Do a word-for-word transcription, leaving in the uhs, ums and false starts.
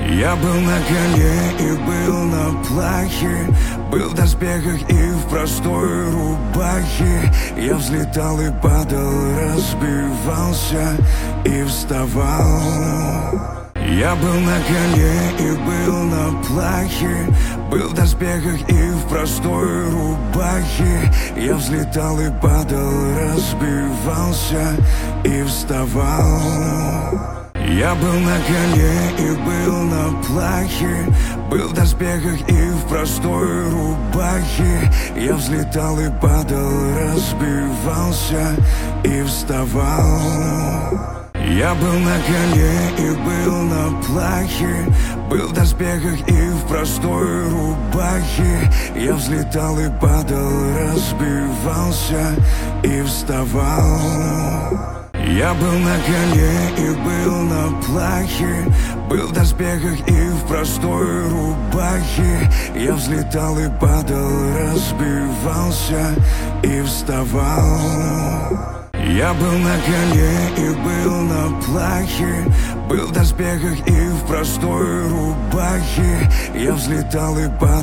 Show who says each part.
Speaker 1: Я был на коне и был на плахе, был в доспехах и в простой рубахе. Я взлетал и падал, разбивался и вставал. Я был на коне и был на плахе, был в доспехах и в простой рубахе. Я взлетал и падал, разбивался и вставал. Я был на коне и был на плахе, был в доспехах и в простой рубахе. Я взлетал и падал, разбивался и вставал. Я был на коне и был на плахе, был в доспехах и в простой рубахе. Я взлетал и падал, разбивался и вставал. Я был на коне и был на плахе, был в доспехах и в простой рубахе. Я взлетал и падал, разбивался и вставал. Я был на коне и был на плахе, был в доспехах и в простой рубахе. Я взлетал и падал.